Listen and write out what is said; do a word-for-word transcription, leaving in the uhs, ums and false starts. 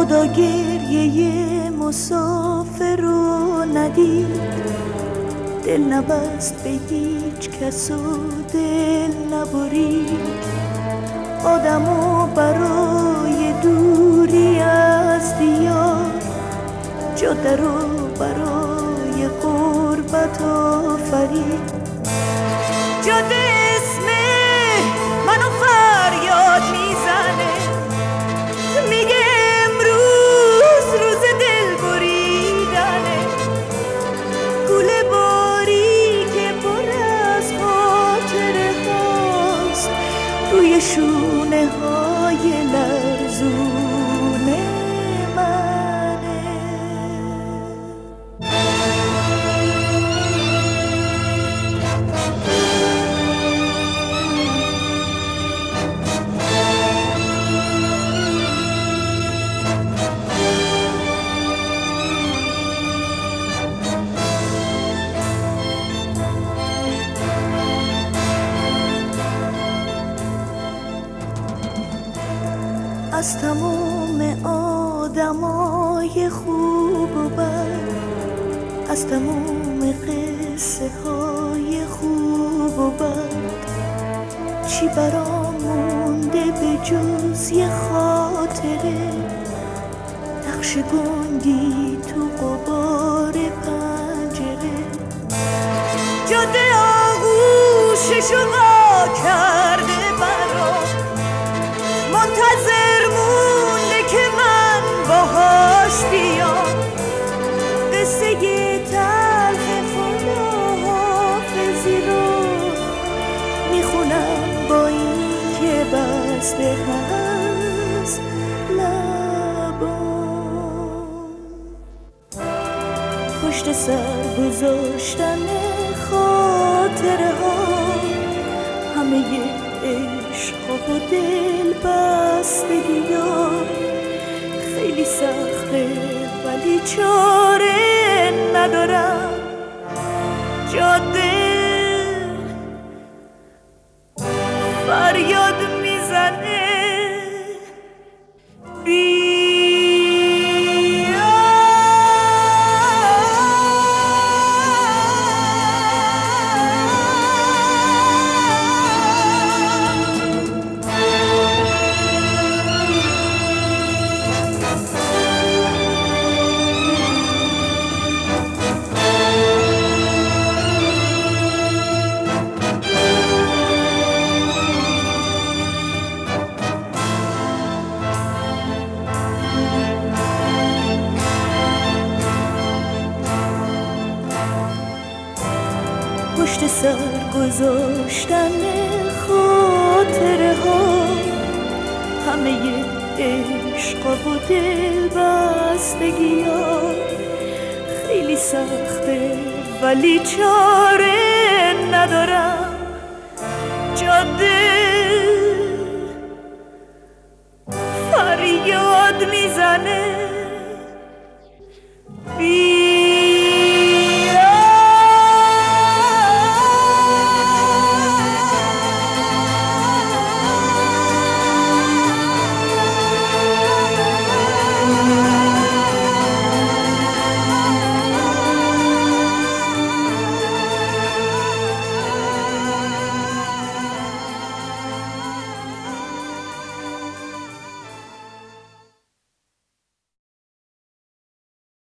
خدا گریه مسافر رو ندید، دل نبست به هیچ کس و دل نبرید. آدمو برای دوری از دیار، جاده رو برای غربت آفرید. جاده اسم منو فریاد میزنه، میگه امروز روز دل بریدنه. گوله باری که پر از خاطره هاست روی شونه های لرزونه منه. از تمام آدمای خوب و بد، از تمام قصه های خوب و بد، چی برام مونده به جز یه خاطره؟ نقش گنگی تو غبار پنجره. جاده آغوششو وا کرده برام، منتظر مونده که من باهاش بیام. قصه تلخ خداحافظی رو میخونم با این که بسته هست لبام. پشت سر گذاشتن خاطره ها، همه عشق و دل بستگی ها خیلی سخته ولی چاره ندارم. جاده فریاد میزنه بی پشت سر گذاشتن خاطره ها، همه عشق و دل بستگی ها خیلی سخته ولی چاره ندارم. جاده فریاد میزنه بی